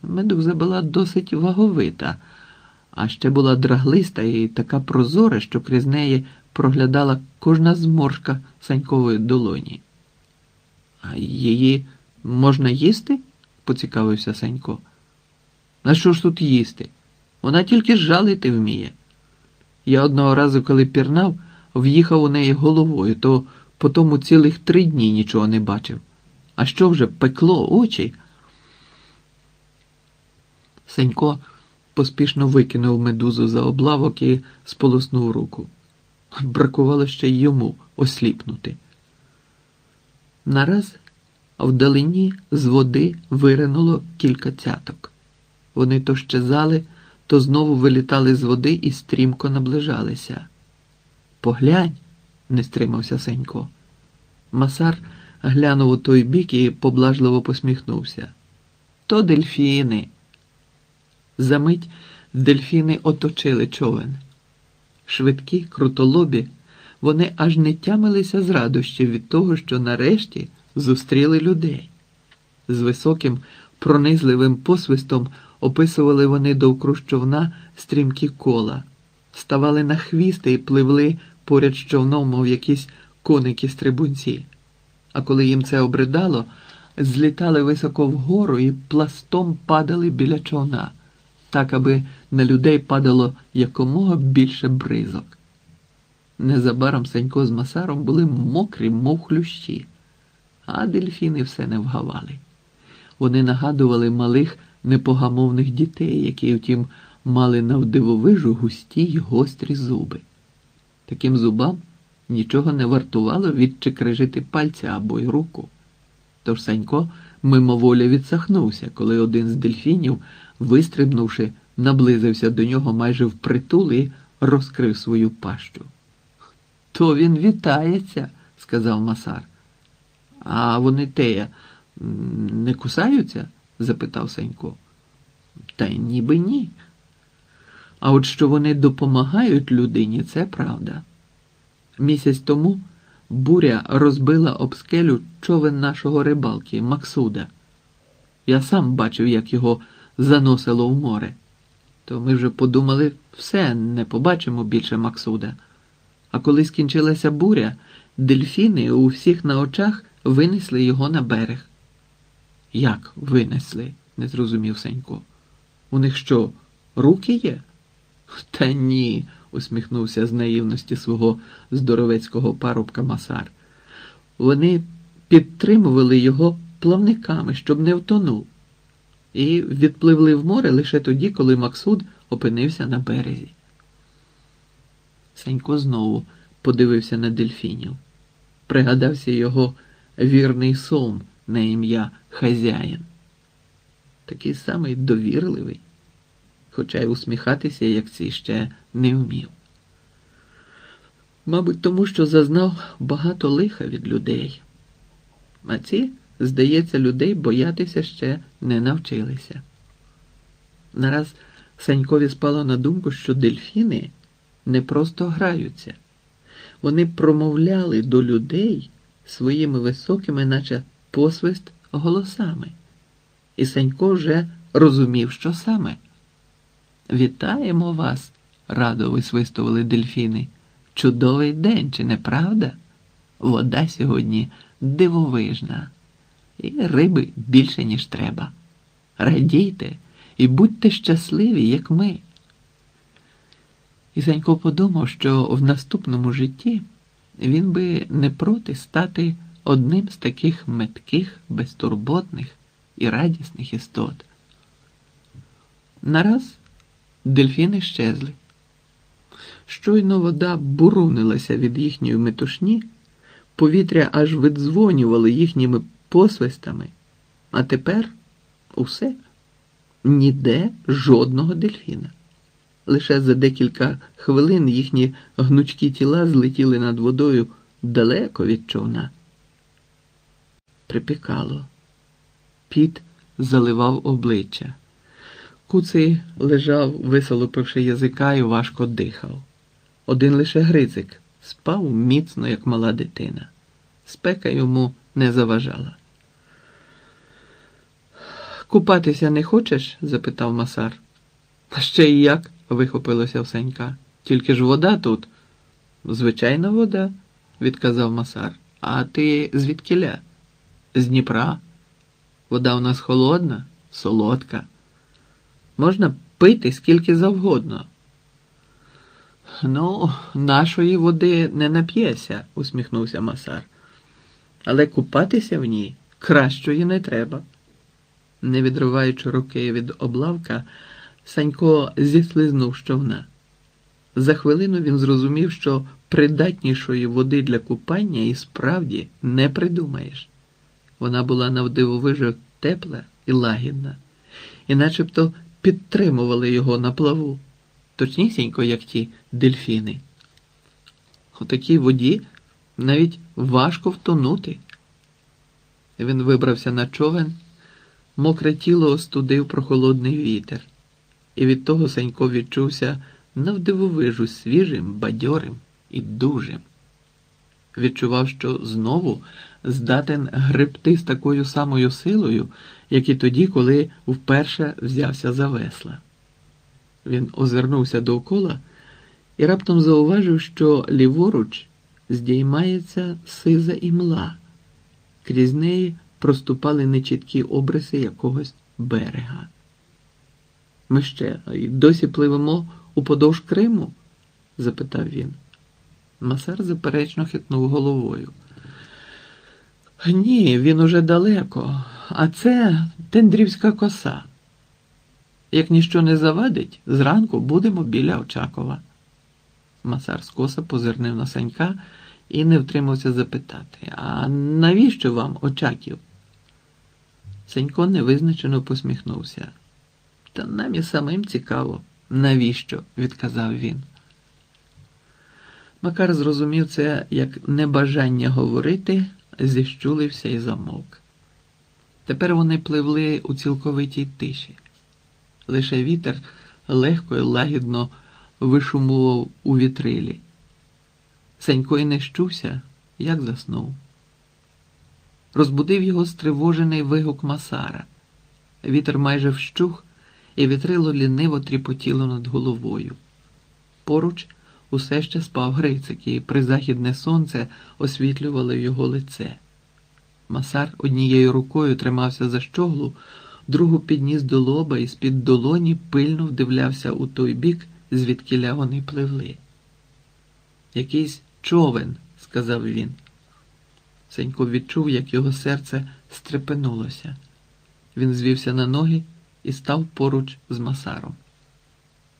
Медуза була досить ваговита, а ще була драглиста і така прозора, що крізь неї проглядала кожна зморшка Санькової долоні. А її можна їсти? Поцікавився Санько. А що ж тут їсти? Вона тільки жалити вміє. Я одного разу, коли пірнав, в'їхав у неї головою, то потому цілих 3 дні нічого не бачив. А що вже пекло очі? Сенько поспішно викинув медузу за облавок і сполоснув руку. Бракувало ще й йому осліпнути. Нараз вдалині з води виринуло кілька цяток. Вони то щезали, то знову вилітали з води і стрімко наближалися. «Поглянь!» – не стримався Сенько. Масар глянув у той бік і поблажливо посміхнувся. «То дельфіни!» Замить дельфіни оточили човен. Швидкі, крутолобі, вони аж не тямилися з радощів від того, що нарешті зустріли людей. З високим, пронизливим посвистом описували вони довкруж човна стрімкі кола, ставали на хвісти і пливли поряд з човном, мов якісь коники-стрибунці. А коли їм це обридало, злітали високо вгору і пластом падали біля човна, так, аби на людей падало якомога більше бризок. Незабаром Сенько з Масаром були мокрі, мов хлющі, а дельфіни все не вгавали. Вони нагадували малих непогамовних дітей, які, втім, мали навдивовижу густі й гострі зуби. Таким зубам нічого не вартувало відчекрижити пальця або й руку. Тож Санько мимоволі відсахнувся, коли один з дельфінів, вистрибнувши, наблизився до нього майже впритул і розкрив свою пащу. «То він вітається», – сказав Масар. «А вони тея не кусаються?» – запитав Санько. «Та ніби ні. А от що вони допомагають людині – це правда. Місяць тому буря розбила об скелю човен нашого рибалки Максуда. Я сам бачив, як його заносило в море. То ми вже подумали, все, не побачимо більше Максуда. А коли скінчилася буря, дельфіни у всіх на очах винесли його на берег». «Як винесли?» – не зрозумів Сенько. «У них що, руки є?» «Та ні», – усміхнувся з наївності свого здоровецького парубка Масар. «Вони підтримували його плавниками, щоб не втонув. І відпливли в море лише тоді, коли Максуд опинився на березі». Сенько знову подивився на дельфінів. Пригадався його вірний сом на ім'я Хазяїн. Такий самий довірливий, хоча й усміхатися, як ці, ще не вмів. Мабуть, тому що зазнав багато лиха від людей. А ці, здається, людей боятися ще не навчилися. Нараз Санькові спало на думку, що дельфіни не просто граються. Вони промовляли до людей своїми високими, наче посвист, голосами. І Санько вже розумів, що саме. «Вітаємо вас!» – радо висвистували дельфіни. «Чудовий день, чи не правда? Вода сьогодні дивовижна. І риби більше, ніж треба. Радійте і будьте щасливі, як ми». І Санько подумав, що в наступному житті він би не проти стати одним з таких метких, безтурботних і радісних істот. Нараз дельфіни щезли. Щойно вода бурунилася від їхньої метушні, повітря аж видзвонювало їхніми посвистами, а тепер усе. Ніде жодного дельфіна. Лише за декілька хвилин їхні гнучкі тіла злетіли над водою далеко від човна. Припікало. Піт заливав обличчя. Куций лежав, висолопивши язика, і важко дихав. Один лише Грицик спав міцно, як мала дитина. Спека йому не заважала. Купатися не хочеш? Запитав Масар. А ще й як? Вихопилося в Санька. Тільки ж вода тут. Звичайна вода, відказав Масар. А ти звідкіля? З Дніпра. Вода у нас холодна, солодка. Можна пити скільки завгодно. Ну, нашої води не нап'єся, усміхнувся Масар. Але купатися в ній кращої не треба. Не відриваючи руки від облавка, Санько зіслизнув з човна. За хвилину він зрозумів, що придатнішої води для купання і справді не придумаєш. Вона була навдивовижу тепла і лагідна, і начебто підтримували його на плаву, точнісінько, як ті дельфіни. У такій воді навіть важко втонути. Він вибрався на човен, мокре тіло остудив прохолодний вітер, і від того Санько відчувся навдивовижу свіжим, бадьорим і дужим. Відчував, що знову здатен гребти з такою самою силою, як і тоді, коли вперше взявся за весла. Він озирнувся довкола і раптом зауважив, що ліворуч здіймається сиза імла. Крізь неї проступали нечіткі обриси якогось берега. «Ми ще й досі пливемо уподовж Криму?» – запитав він. Масар заперечно хитнув головою. «Ні, він уже далеко, а це Тендрівська коса. Як ніщо не завадить, зранку будемо біля Очакова». Масар скоса позирнув на Санька і не втримався запитати: «А навіщо вам Очаків?» Санько невизначено посміхнувся. «Та нам і самим цікаво, навіщо?» – відказав він. Макар зрозумів це як небажання говорити, зіщулився і замовк. Тепер вони пливли у цілковитій тиші. Лише вітер легко і лагідно вишумував у вітрилі. Санько й не щувся, як заснув. Розбудив його стривожений вигук Масара. Вітер майже вщух, і вітрило ліниво тріпотіло над головою. Поруч усе ще спав Грицик, і призахідне сонце освітлювало його лице. Масар однією рукою тримався за щоглу, другу підніс до лоба і з-під долоні пильно вдивлявся у той бік, звідкіля вони пливли. «Якийсь човен», – сказав він. Сенько відчув, як його серце стрепенулося. Він звівся на ноги і став поруч з Масаром.